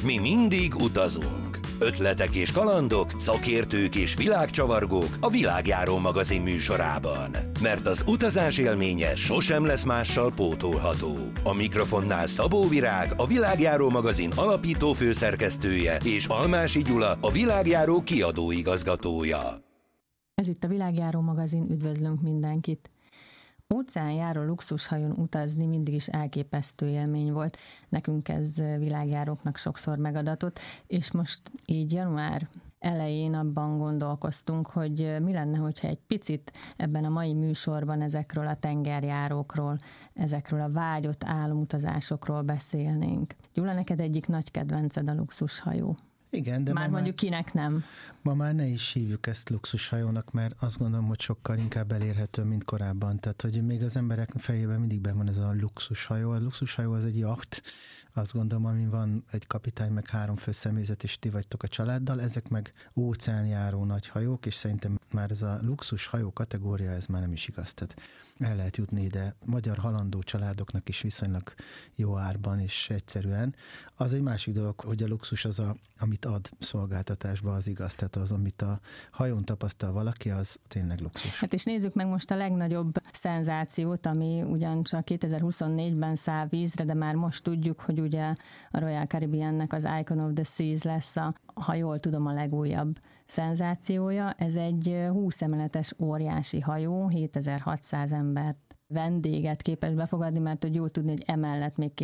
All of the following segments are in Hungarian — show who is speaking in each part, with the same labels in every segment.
Speaker 1: Mi mindig utazunk. Ötletek és kalandok, szakértők és világcsavargók a Világjáró magazin műsorában. Mert az utazás élménye sosem lesz mással pótolható. A mikrofonnál Szabó Virág, a Világjáró magazin alapító főszerkesztője, és Almási Gyula, a Világjáró kiadóigazgatója.
Speaker 2: Ez itt a Világjáró magazin, üdvözlünk mindenkit! Óceánjáró luxushajón utazni mindig is elképesztő élmény volt. Nekünk ez világjáróknak sokszor megadatott, és most így január elején abban gondolkoztunk, hogy mi lenne, hogyha egy picit ebben a mai műsorban ezekről a tengerjárókról, ezekről a vágyott álomutazásokról beszélnénk. Gyula, neked egyik nagy kedvenced a luxushajó.
Speaker 3: Igen, de
Speaker 2: már mondjuk kinek nem.
Speaker 3: Ma már ne is hívjuk ezt luxushajónak, mert azt gondolom, hogy sokkal inkább elérhető, mint korábban. Tehát, hogy még az emberek fejében mindig benn van ez a luxushajó. A luxushajó az egy jacht, azt gondolom, amin van egy kapitány, meg 3 főszemélyzet, és ti vagytok a családdal, ezek meg óceánjáró nagy hajók, és szerintem már ez a luxushajó kategória, ez már nem is igaz. Tehát el lehet jutni ide magyar halandó családoknak is viszonylag jó árban és egyszerűen. Az egy másik dolog, hogy a luxus az, amit ad szolgáltatásba, az igaz. Tehát az, amit a hajón tapasztal valaki, az tényleg luxus.
Speaker 2: Hát és nézzük meg most a legnagyobb szenzációt, ami ugyancsak 2024-ben száll vízre, de már most tudjuk, hogy ugye a Royal Caribbeannek az Icon of the Seas lesz ha jól tudom, a legújabb szenzációja. Ez egy 20 emeletes óriási hajó, 7600 embert vendéget képes befogadni, mert hogy jól tudni, hogy emellett még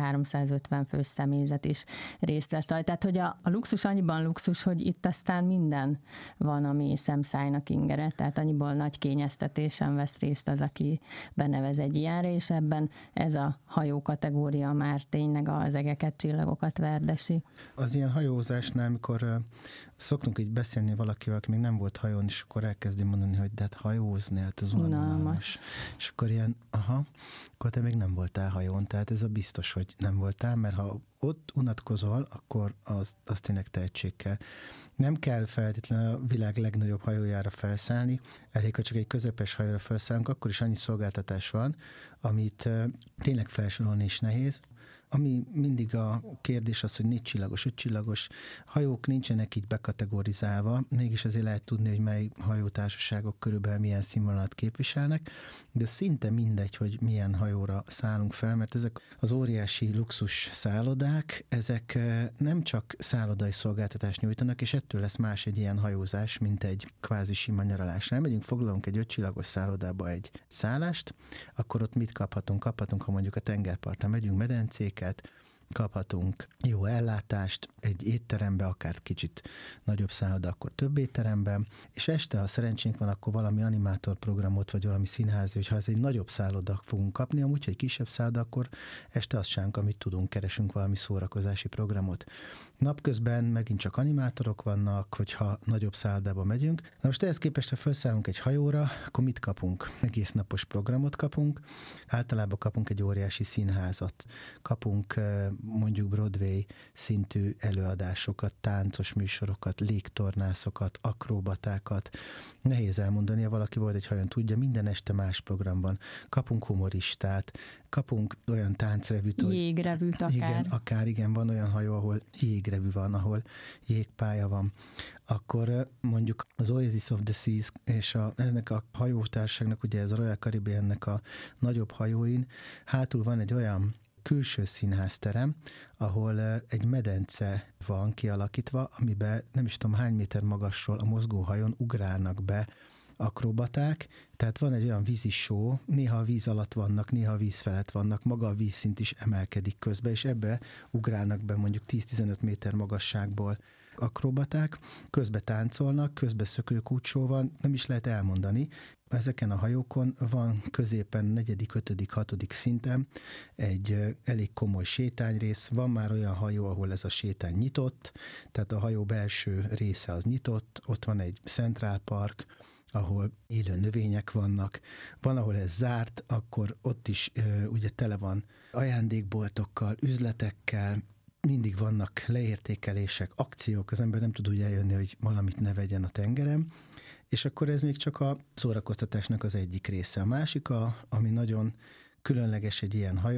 Speaker 2: 2350 fős személyzet is részt vesz rajta. Tehát, hogy a luxus annyiban luxus, hogy itt aztán minden van, ami szemszájnak ingere, tehát annyiból nagy kényeztetésen vesz részt az, aki benevez egy ilyenre, és ebben ez a hajó kategória már tényleg az egeket, csillagokat verdesi.
Speaker 3: Az ilyen hajózásnál, amikor szoktunk így beszélni valakivel, aki még nem volt hajón, és akkor elkezdi mondani, hogy de hát hajózni, hát ez unalmas. És akkor ilyen, akkor te még nem voltál hajón, tehát ez a biztos, hogy nem voltál, mert ha ott unatkozol, akkor az tényleg tehetség kell. Nem kell feltétlenül a világ legnagyobb hajójára felszállni, elég, ha csak egy közepes hajóra felszállunk, akkor is annyi szolgáltatás van, amit tényleg felsorolni is nehéz. Ami mindig a kérdés az, hogy 4 csillagos, 5 csillagos hajók nincsenek így bekategorizálva, mégis azért lehet tudni, hogy mely hajótársaságok körülbelül milyen színvonalat képviselnek, de szinte mindegy, hogy milyen hajóra szállunk fel, mert ezek az óriási luxus szállodák, ezek nem csak szállodai szolgáltatást nyújtanak, és ettől lesz más egy ilyen hajózás, mint egy kvázi sima nyaralás. Elmegyünk, foglalunk egy 5 csillagos szállodába egy szállást, akkor ott mit kaphatunk? Kaphatunk, ha mondjuk a tengerpartra megyünk, medencéket, kaphatunk jó ellátást, egy étterembe, akár kicsit nagyobb szálloda, akkor több étteremben, és este, ha szerencsénk van, akkor valami animátorprogramot, vagy valami színházi, hogyha ez egy nagyobb szálloda fogunk kapni, amúgy, ha egy kisebb szálloda, akkor este azt sánk, amit tudunk, keresünk valami szórakozási programot. Napközben megint csak animátorok vannak, hogyha nagyobb szállodába megyünk. Na most ehhez képest, ha felszállunk egy hajóra, akkor mit kapunk? Egész napos programot kapunk, általában kapunk egy óriási színházat, kapunk mondjuk Broadway szintű előadásokat, táncos műsorokat, légtornászokat, akrobatákat. Nehéz elmondani, ha valaki volt egy hajón, tudja, minden este más programban. Kapunk humoristát, kapunk olyan táncrevűt,
Speaker 2: jégrevűt akár.
Speaker 3: Igen, van olyan hajó, ahol jégrevű van, ahol jégpálya van. Akkor mondjuk az Oasis of the Seas és ennek a hajótársaságnak, ugye ez a Royal Caribbeannek a nagyobb hajóin, hátul van egy olyan külső színházterem, ahol egy medence van kialakítva, amiben nem is tudom hány méter magasról a mozgóhajón ugrálnak be akrobaták, tehát van egy olyan vízishow, néha a víz alatt vannak, néha a víz felett vannak, maga a vízszint is emelkedik közbe, és ebbe ugrálnak be mondjuk 10-15 méter magasságból akrobaták, közbe táncolnak, közbe szökőkúcsó van, nem is lehet elmondani. Ezeken a hajókon van középen 4., 5., 6. szinten egy elég komoly sétányrész, van már olyan hajó, ahol ez a sétány nyitott, tehát a hajó belső része az nyitott, ott van egy Central Park, ahol élő növények vannak, van, ahol ez zárt, akkor ott is ugye tele van ajándékboltokkal, üzletekkel, mindig vannak leértékelések, akciók, az ember nem tud úgy eljönni, hogy valamit ne vegyen a tengeren, és akkor ez még csak a szórakoztatásnak az egyik része. A másik, ami nagyon különleges egy ilyen hajón,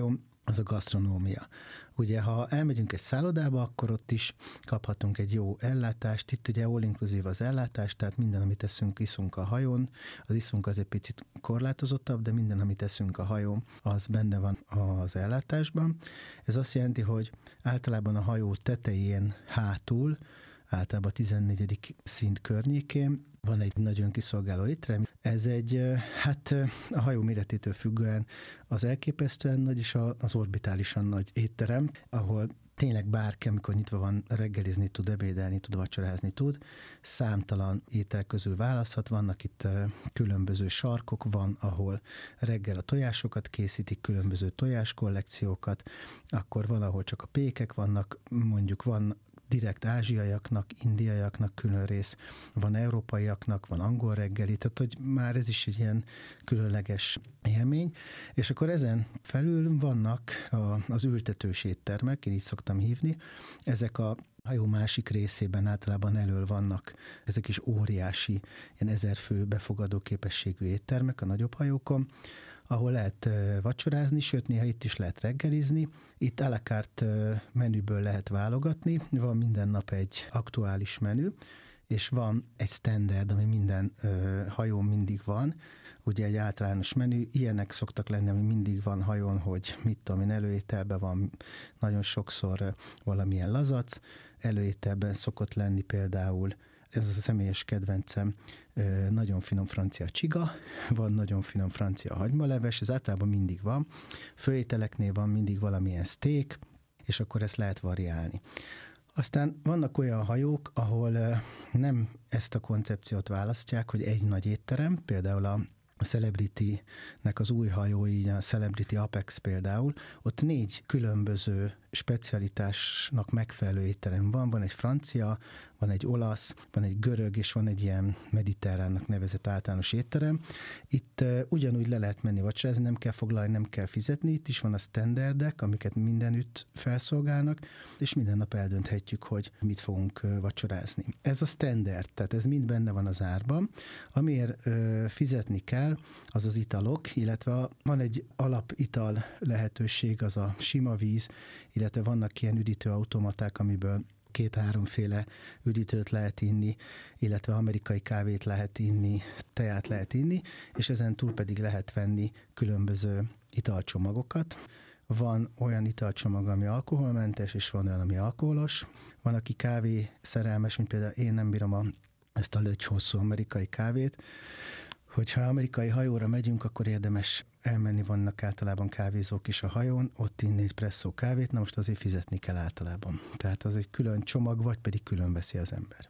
Speaker 3: az a gasztronómia. Ugye, ha elmegyünk egy szállodába, akkor ott is kaphatunk egy jó ellátást. Itt ugye all-inclusive az ellátás, tehát minden, amit eszünk, iszunk a hajón. Az iszunk az egy picit korlátozottabb, de minden, amit eszünk a hajón, az benne van az ellátásban. Ez azt jelenti, hogy általában a hajó tetején hátul, általában a 14. szint környékén van egy nagyon kiszolgáló étterem. Ez egy, hát a hajó méretétől függően az elképesztően nagy és az orbitálisan nagy étterem, ahol tényleg bárki, amikor nyitva van, reggelizni tud, ebédelni tud, vacsorázni tud. Számtalan étel közül választhat. Vannak itt különböző sarkok, van, ahol reggel a tojásokat készítik, különböző tojáskollekciókat, akkor van, ahol csak a pékek vannak, mondjuk van direkt ázsiaiaknak, indiaiaknak külön rész, van európaiaknak, van angol reggeli, tehát hogy már ez is egy ilyen különleges élmény, és akkor ezen felül vannak az ültetős éttermek, én így szoktam hívni, ezek a hajó másik részében általában elől vannak, ezek is óriási, ilyen 1000 fő befogadó képességű éttermek a nagyobb hajókon, ahol lehet vacsorázni, sőt néha itt is lehet reggelizni. Itt à la carte menüből lehet válogatni, van minden nap egy aktuális menü, és van egy standard, ami minden hajón mindig van, ugye egy általános menü, ilyenek szoktak lenni, ami mindig van hajón, hogy mit tudom én, előételben van nagyon sokszor valamilyen lazac, előételben szokott lenni például, ez a személyes kedvencem, nagyon finom francia csiga, van nagyon finom francia hagymaleves, ez általában mindig van. Főételeknél van mindig valamilyen steak, és akkor ezt lehet variálni. Aztán vannak olyan hajók, ahol nem ezt a koncepciót választják, hogy egy nagy étterem, például a Celebrity-nek az új hajói, a Celebrity Apex például, ott 4 különböző specialitásnak megfelelő étterem van. Van egy francia, van egy olasz, van egy görög, és van egy ilyen mediterránnak nevezett általános étterem. Itt ugyanúgy le lehet menni vacsorázni, nem kell foglalni, nem kell fizetni. Itt is van a standardek, amiket mindenütt felszolgálnak, és minden nap eldönthetjük, hogy mit fogunk vacsorázni. Ez a standard, tehát ez mind benne van az árban. Amiért fizetni kell, az az italok, illetve van egy alapital lehetőség, az a sima víz, illetve vannak ilyen üdítőautomaták, amiből 2-3 féle üdítőt lehet inni, illetve amerikai kávét lehet inni, teát lehet inni, és ezen túl pedig lehet venni különböző italcsomagokat. Van olyan italcsomag, ami alkoholmentes, és van olyan, ami alkoholos. Van, aki kávé szerelmes, mint például én nem bírom ezt a lötyhosszú amerikai kávét. Hogyha amerikai hajóra megyünk, akkor érdemes elmenni, vannak általában kávézók is a hajón, ott inni egy presszó kávét, na most azért fizetni kell általában. Tehát az egy külön csomag, vagy pedig külön veszi az ember.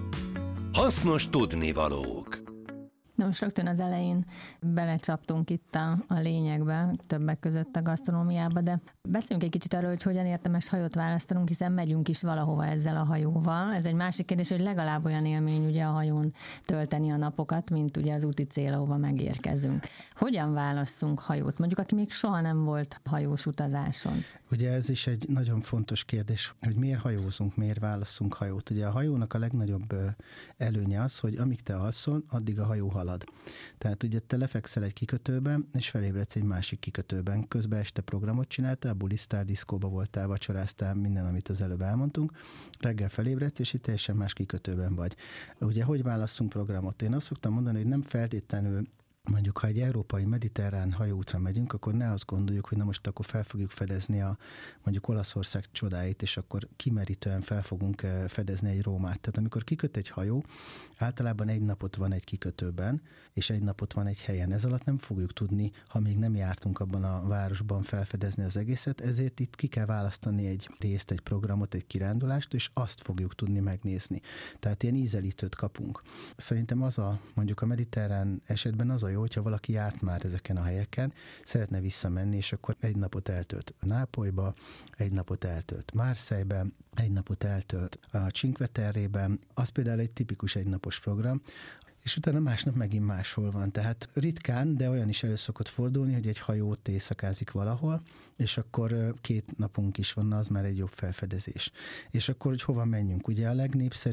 Speaker 1: Hasznos tudnivalók.
Speaker 2: Na most rögtön az elején belecsaptunk itt a lényegbe, többek között a gasztronómiába, de beszéljünk egy kicsit arról, hogy hogyan érdemes hajót választanunk, hiszen megyünk is valahova ezzel a hajóval. Ez egy másik kérdés, hogy legalább olyan élmény ugye a hajón tölteni a napokat, mint ugye az úti cél, ahova megérkezünk. Hogyan válasszunk hajót? Mondjuk, aki még soha nem volt hajós utazáson.
Speaker 3: Ugye ez is egy nagyon fontos kérdés, hogy miért hajózunk, miért válasszunk hajót. Ugye a hajónak a legnagyobb előnye az, hogy amíg te alszol, addig a hajó halad. Tehát ugye te lefekszel egy kikötőben, és felébredsz egy másik kikötőben. Közben este programot csináltál, bulisztál, diszkóba voltál, vacsoráztál, minden, amit az előbb elmondtunk. Reggel felébredsz, és itt teljesen más kikötőben vagy. Ugye hogy válasszunk programot? Én azt szoktam mondani, hogy nem feltétlenül mondjuk, ha egy európai mediterrán hajóútra megyünk, akkor ne azt gondoljuk, hogy na most akkor fel fogjuk fedezni mondjuk Olaszország csodáit, és akkor kimerítően fel fogunk fedezni egy Rómát. Tehát amikor kiköt egy hajó, általában egy napot van egy kikötőben, és egy napot van egy helyen. Ez alatt nem fogjuk tudni, ha még nem jártunk abban a városban felfedezni az egészet, ezért itt ki kell választani egy részt, egy programot, egy kirándulást, és azt fogjuk tudni megnézni. Tehát ilyen ízelítőt kapunk. Szerintem mondjuk a mediterrán esetben az a jó, hogyha valaki járt már ezeken a helyeken, szeretne visszamenni, és akkor egy napot eltölt Nápolyba, egy napot eltölt Marseille-ben, egy napot eltölt a Cinque Terre-ben, az például egy tipikus egynapos program, és utána másnap megint máshol van. Tehát ritkán, de olyan is elő szokott fordulni, hogy egy hajó ott éjszakázik valahol, és akkor 2 napunk is van, az már egy jobb felfedezés. És akkor, hogy hova menjünk? Ugye a legnépszerűbb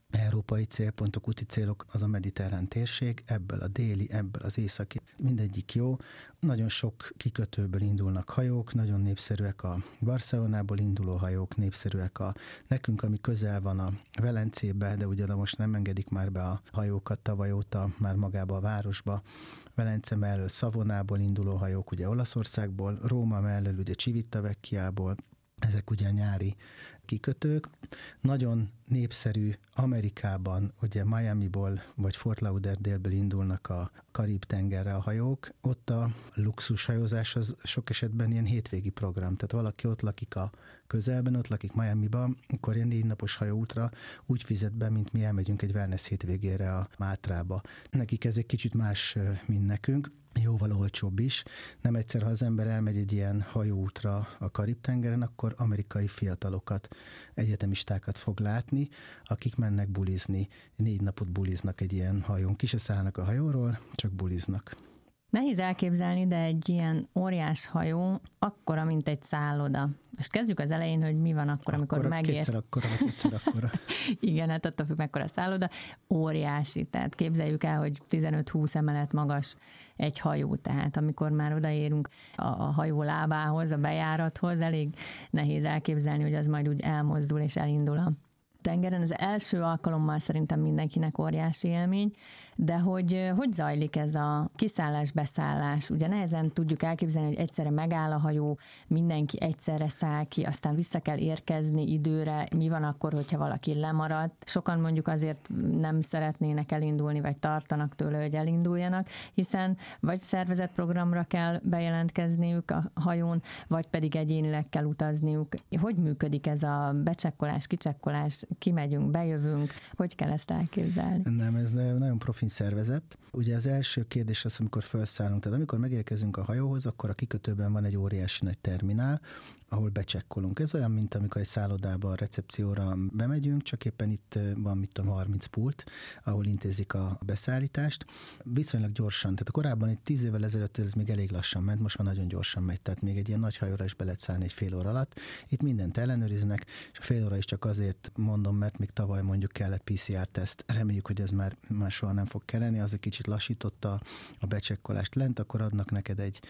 Speaker 3: európai célpontok, úti célok az a mediterrán térség, ebből a déli, ebből az északi, mindegyik jó. Nagyon sok kikötőből indulnak hajók, nagyon népszerűek a Barcelonából induló hajók, népszerűek nekünk, ami közel van a Velencébe, de ugye most nem engedik már be a hajókat tavaly óta már magába a városba. Velence mellől Szavonából induló hajók, ugye Olaszországból, Róma mellől ugye Civitavecchiából, ezek ugye a nyári kikötők. Nagyon népszerű Amerikában, ugye Miamiból vagy Fort Lauderdale-ből indulnak a Karib-tengerre a hajók. Ott a luxushajózás az sok esetben ilyen hétvégi program. Tehát valaki ott lakik a közelben, ott lakik Miamiban, akkor ilyen 4 napos hajóútra úgy fizet be, mint mi elmegyünk egy wellness hétvégére a Mátrába. Nekik ez egy kicsit más, mint nekünk. Jóval olcsóbb is. Nem egyszer, ha az ember elmegy egy ilyen hajóútra a Karib-tengeren, akkor amerikai fiatalokat, egyetemistákat fog látni, akik mennek bulizni. 4 napot buliznak egy ilyen hajón. Ki se szállnak a hajóról, csak buliznak.
Speaker 2: Nehéz elképzelni, de egy ilyen óriás hajó akkora, mint egy szálloda. Most kezdjük az elején, hogy mi van akkor, amikor megér.
Speaker 3: Kétszer akkora.
Speaker 2: Igen, hát attól függ, mekkora szálloda. Óriási, tehát képzeljük el, hogy 15-20 emelet magas egy hajó, tehát amikor már odaérünk a hajó lábához, a bejárathoz, elég nehéz elképzelni, hogy az majd úgy elmozdul és elindul a tengeren. Az első alkalommal szerintem mindenkinek óriási élmény, de hogy zajlik ez a kiszállás-beszállás? Ugye nehezen tudjuk elképzelni, hogy egyszerre megáll a hajó, mindenki egyszerre száll ki, aztán vissza kell érkezni időre. Mi van akkor, hogyha valaki lemarad? Sokan mondjuk azért nem szeretnének elindulni, vagy tartanak tőle, hogy elinduljanak, hiszen vagy szervezett programra kell bejelentkezniük a hajón, vagy pedig egyénileg kell utazniuk. Hogy működik ez a becsekkolás, kicsekkolás? Kimegyünk, bejövünk, hogy kell ezt elképzelni?
Speaker 3: Nem, ez nagyon profin szervezet. Ugye az első kérdés az, amikor felszállunk, tehát amikor megérkezünk a hajóhoz, akkor a kikötőben van egy óriási nagy terminál, ahol becsekkolunk. Ez olyan, mint amikor egy szállodába a recepcióra bemegyünk, csak éppen itt van, mit tudom, 30 pult, ahol intézik a beszállítást. Viszonylag gyorsan, tehát korábban egy 10 évvel ezelőtt ez még elég lassan ment, most már nagyon gyorsan megy, tehát még egy ilyen nagy hajóra is be lehet szállni egy fél óra alatt. Itt mindent ellenőriznek, és a fél óra is csak azért mondom, mert még tavaly mondjuk kellett PCR-teszt. Reméljük, hogy ez már soha nem fog kelleni, az egy kicsit lassította a becsekkolást lent, akkor adnak neked egy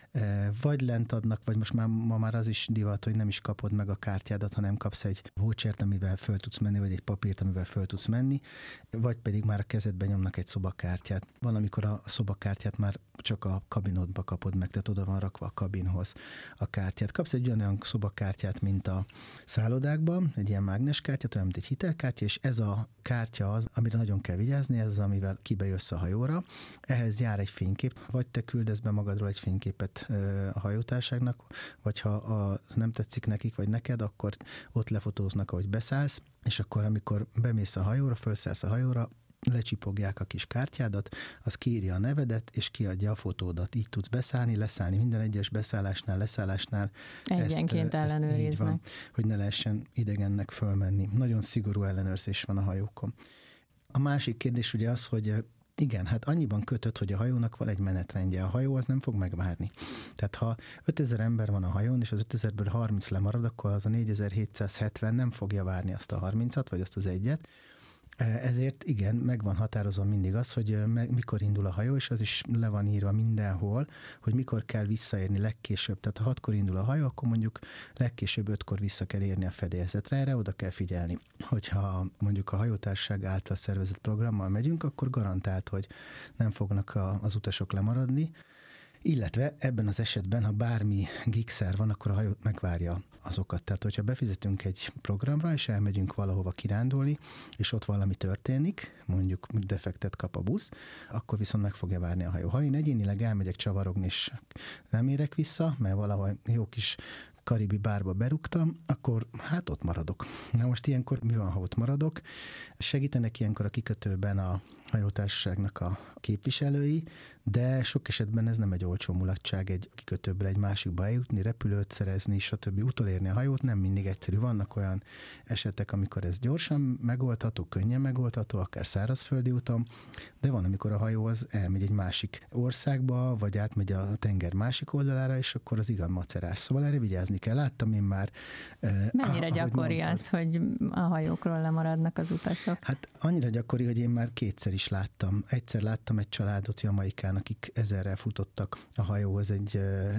Speaker 3: vagy lent adnak, vagy most ma már az is divat, hogy nem is kapod meg a kártyádat, hanem kapsz egy vouchert, amivel föl tudsz menni, vagy egy papírt, amivel föl tudsz menni, vagy pedig már a kezedbe nyomnak egy szobakártyát. Van, amikor a szobakártyát már csak a kabinodba kapod meg, tehát oda van rakva a kabinhoz a kártyát. Kapsz egy olyan szobakártyát, mint a szállodákban, egy ilyen mágneskártyát, olyan, mint egy hitelkártya, és ez a kártya az, amire nagyon kell vigyázni, ez az, amivel kibejössz a hajóra. Ehhez jár egy fénykép, vagy te küldesz be magadról egy fényképet a hajótárságnak, vagy ha az nem tetszik nekik, vagy neked, akkor ott lefotóznak, ahogy beszállsz, és akkor, amikor bemész a hajóra, felszállsz a hajóra, lecsipogják a kis kártyádat, az kiírja a nevedet, és kiadja a fotódat. Így tudsz beszállni, leszállni. Minden egyes beszállásnál, leszállásnál
Speaker 2: egyenként ellenőriznek.
Speaker 3: Van, hogy ne lehessen idegennek fölmenni. Nagyon szigorú ellenőrzés van a hajókon. A másik kérdés ugye az, hogy igen, hát annyiban kötött, hogy a hajónak van egy menetrendje. A hajó az nem fog megvárni. Tehát ha 5000 ember van a hajón, és az 5000-ből 30 lemarad, akkor az a 4770 nem fogja várni azt a 30-at, vagy azt az egyet. Ezért igen, meg van határozva mindig az, hogy mikor indul a hajó, és az is le van írva mindenhol, hogy mikor kell visszaérni legkésőbb. Tehát ha 6-kor indul a hajó, akkor mondjuk legkésőbb 5-kor vissza kell érni a fedélzetre, erre oda kell figyelni. Hogyha mondjuk a hajótársaság által szervezett programmal megyünk, akkor garantált, hogy nem fognak az utasok lemaradni, illetve ebben az esetben, ha bármi gigszer van, akkor a hajó megvárja azokat. Tehát, hogyha befizetünk egy programra, és elmegyünk valahova kirándulni, és ott valami történik, mondjuk defektet kap a busz, akkor viszont meg fogja várni a hajó. Ha én egyénileg elmegyek csavarogni, és nem érek vissza, mert valahol jó kis karibi bárba berúgtam, akkor hát ott maradok. Na most ilyenkor mi van, ha ott maradok? Segítenek ilyenkor a kikötőben hajótársaságnak a képviselői, de sok esetben ez nem egy olcsó mulatság egy kikötőből egy másikba eljutni, repülőt szerezni, stb. Utolérni a hajót nem mindig egyszerű. Vannak olyan esetek, amikor ez gyorsan megoldható, könnyen megoldható, akár szárazföldi úton, de van, amikor a hajó az elmegy egy másik országba, vagy átmegy a tenger másik oldalára, és akkor az igen macerás. Szóval erre vigyázni kell. Láttam én már.
Speaker 2: Mennyire gyakori az, hogy a hajókról lemaradnak az utasok?
Speaker 3: Hát annyira gyakori, hogy én már kétszer is láttam. Egyszer láttam egy családot Jamaikán, akik 1000-rel futottak a hajóhoz, egy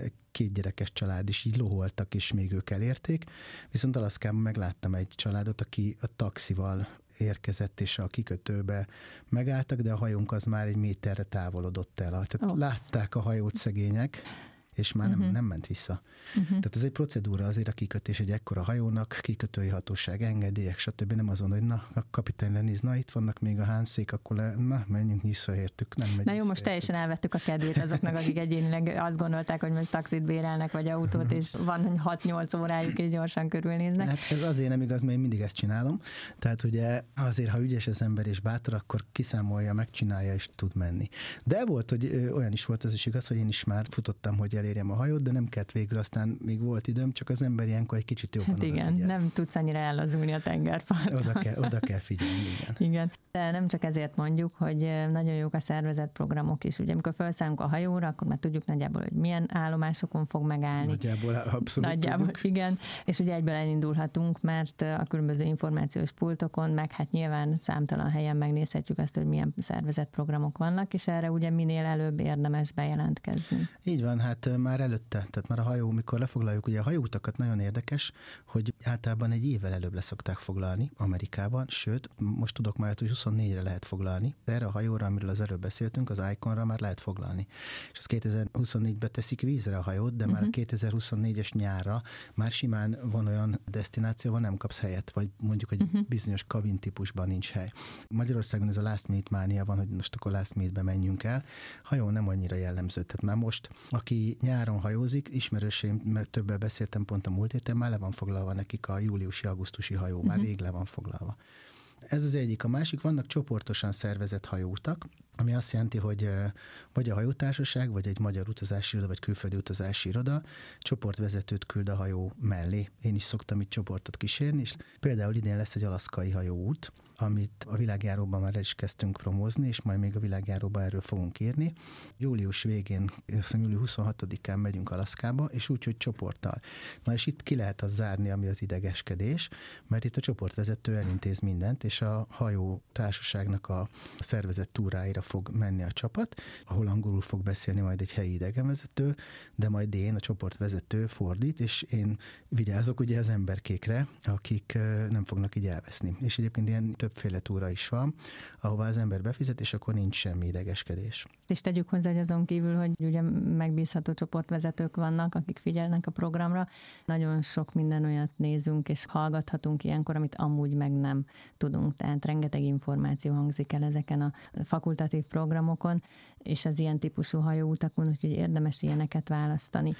Speaker 3: 2 gyerekes család is, így loholtak, és még ők elérték. Viszont Alaszkában megláttam egy családot, aki a taxival érkezett, és a kikötőbe megálltak, de a hajónk az már egy méterre távolodott el. Tehát látták a hajót szegények, és már nem ment vissza. Tehát ez egy procedúra azért a kikötés egy ekkora hajónak, kikötői hatóság, engedélyek, stb. Nem azon, hogy na, a kapitány lenéz, na itt vannak még a hánszék, akkor menjünk visszaértük.
Speaker 2: Na jó, most teljesen elvettük a kedvét azoknak, akik egyénileg azt gondolták, hogy most taxit bérelnek, vagy autót, és van 6-8 órájuk, és gyorsan körülnéznek.
Speaker 3: Hát ez azért nem igaz, mert én mindig ezt csinálom. Tehát ugye azért, ha ügyes az ember és bátor, akkor kiszámolja, megcsinálja, és tud menni. De volt, hogy olyan is volt, ez is igaz, hogy én is már futottam, hogy elérjem a hajót, de nem kellett végül, aztán még volt időm, csak az ember ilyenkor egy kicsit jobban
Speaker 2: igen, nem tudsz annyira ellazulni a tengerparton.
Speaker 3: Oda kell figyelni,
Speaker 2: igen. De nem csak ezért mondjuk, hogy nagyon jók a szervezett programok is. Ugye amikor felszállunk a hajóra, akkor már tudjuk nagyjából, hogy milyen állomásokon fog megállni.
Speaker 3: Nagyjából abszolút tudjuk.
Speaker 2: Igen. És ugye egyből elindulhatunk, mert a különböző információs pultokon, meg hát nyilván számtalan helyen megnézhetjük azt, hogy milyen szervezett programok vannak, és erre ugye minél előbb érdemes bejelentkezni.
Speaker 3: Így van, hát már előtte, tehát már a hajó, mikor lefoglaljuk, ugye a hajóutakat nagyon érdekes, hogy általában egy évvel előbb leszokták foglalni Amerikában, sőt, most tudok már, hogy 24-re lehet foglalni, de erre a hajóra, amiről az előbb beszéltünk, az Iconra már lehet foglalni. És az 2024-ben teszik vízre a hajót, de már a 2024-es nyárra már simán van olyan desztináció, ahol nem kapsz helyet, vagy mondjuk egy bizonyos kabin típusban nincs hely. Magyarországon ez a last minute mánia van, hogy most akkor last minute-be menjünk el. Hajó nem annyira jellemző, tehát már most, aki nyáron hajózik, ismerőseim, mert többel beszéltem pont a múlt héten, már le van foglalva nekik a júliusi-augusztusi hajó, már rég le van foglalva. Ez az egyik. A másik, vannak csoportosan szervezett hajóutak, ami azt jelenti, hogy vagy a hajótársaság, vagy egy magyar utazási iroda, vagy külföldi utazási iroda csoportvezetőt küld a hajó mellé. Én is szoktam itt csoportot kísérni, és például idén lesz egy alaszkai hajóút, amit a világjáróban már el is kezdtünk promózni, és majd még a világjáróban erről fogunk írni. Július végén, azt hiszem július 26-án megyünk Alaszkába, és úgy, hogy csoporttal. Na és itt ki lehet az zárni, ami az idegeskedés, mert itt a csoportvezető elintéz mindent, és a hajó társaságnak a szervezett túráira fog menni a csapat, ahol angolul fog beszélni majd egy helyi idegenvezető, de majd én, a csoportvezető fordít, és én vigyázok ugye az emberkékre, akik nem fognak így elveszni. És egyébként ilyen többféle túra is van, ahová az ember befizet, és akkor nincs semmi idegeskedés.
Speaker 2: És tegyük hozzá, hogy azon kívül, hogy ugye megbízható csoportvezetők vannak, akik figyelnek a programra, nagyon sok minden olyat nézünk, és hallgathatunk ilyenkor, amit amúgy meg nem tudunk. Tehát rengeteg információ hangzik el ezeken a fakultatív programokon, és az ilyen típusú hajóutakon, úgyhogy érdemes ilyeneket választani.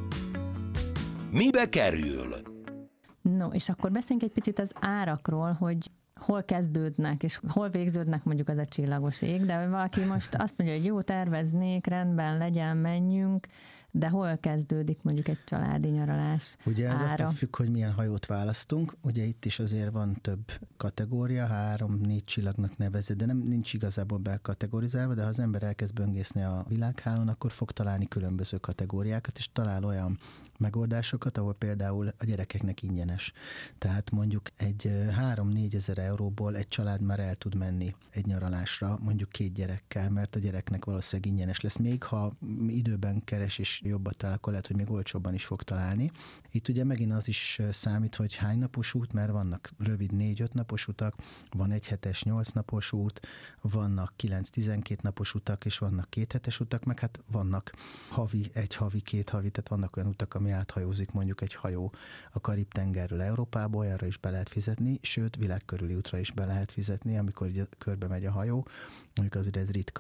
Speaker 1: Mibe kerül?
Speaker 2: No, és akkor beszéljünk egy picit az árakról, hogy hol kezdődnek, és hol végződnek mondjuk az a csillagos ég, de valaki most azt mondja, hogy jó, terveznék, rendben legyen, menjünk, de hol kezdődik mondjuk egy családi nyaralás
Speaker 3: ugye ez
Speaker 2: ára?
Speaker 3: attól függ, hogy milyen hajót választunk. Ugye itt is azért van több kategória, 3-4 csillagnak nevezett, de nincs igazából bekategorizálva, de ha az ember elkezd böngészni a világhálón, akkor fog találni különböző kategóriákat, és talál olyan megoldásokat, ahol például a gyerekeknek ingyenes. Tehát mondjuk egy 3-4 ezer euróból egy család már el tud menni egy nyaralásra, mondjuk 2 gyerekkel, mert a gyereknek valószínűleg ingyenes lesz. Még ha időben keres és jobbat talál, akkor lehet, hogy még olcsóbban is fog találni. Itt ugye megint az is számít, hogy hány napos út, mert vannak rövid 4-5 napos utak, van 1 hetes 8 napos út, vannak 9-12 napos utak, és vannak 2 hetes utak, meg hát vannak egy havi, 2 havi, tehát vannak olyan utak, ami áthajózik mondjuk egy hajó a Karib-tengerről Európába, olyanra is be lehet fizetni, sőt, világkörüli útra is be lehet fizetni, amikor ugye körbe megy a hajó, mondjuk azért ez ritka.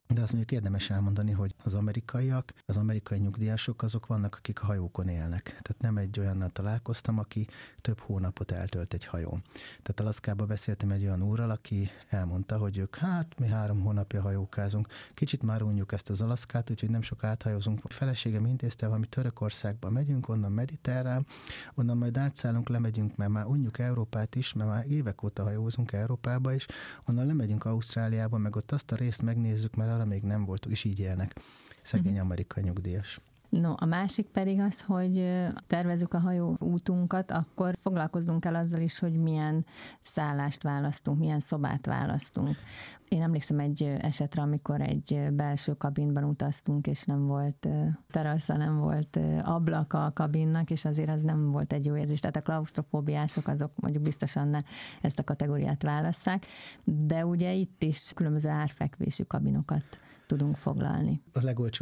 Speaker 3: De azt mondjuk érdemes elmondani, hogy az amerikai nyugdíjasok azok vannak, akik a hajókon élnek. Tehát nem egy olyannal találkoztam, aki több hónapot eltölt egy hajón. Tehát Alaszkában beszéltem egy olyan úrral, aki elmondta, hogy ők mi 3 hónapja hajókázunk. Kicsit már unjuk ezt az Alaszkát, úgyhogy nem sok áthajózunk. A feleségem intézte, valami Törökországba megyünk, onnan mediterrán, onnan majd átszállunk, lemegyünk, mert már unjuk Európát is, mert már évek óta hajózunk Európába is, onnan lemegyünk Ausztráliába, meg ott azt a részt megnézzük, mert arra még nem voltunk, és így élnek. Szegény amerikai nyugdíjas.
Speaker 2: No, a másik pedig az, hogy tervezzük a hajó útunkat, akkor foglalkoznunk kell azzal is, hogy milyen szállást választunk, milyen szobát választunk. Én emlékszem egy esetre, amikor egy belső kabinban utaztunk, és nem volt terasza, nem volt ablaka a kabinnak, és azért az nem volt egy jó érzés. Tehát a klausztrofóbiások azok mondjuk biztosan ne ezt a kategóriát válasszák, de ugye itt is különböző árfekvésű kabinokat tudunk foglalni.
Speaker 3: A legolcsóbb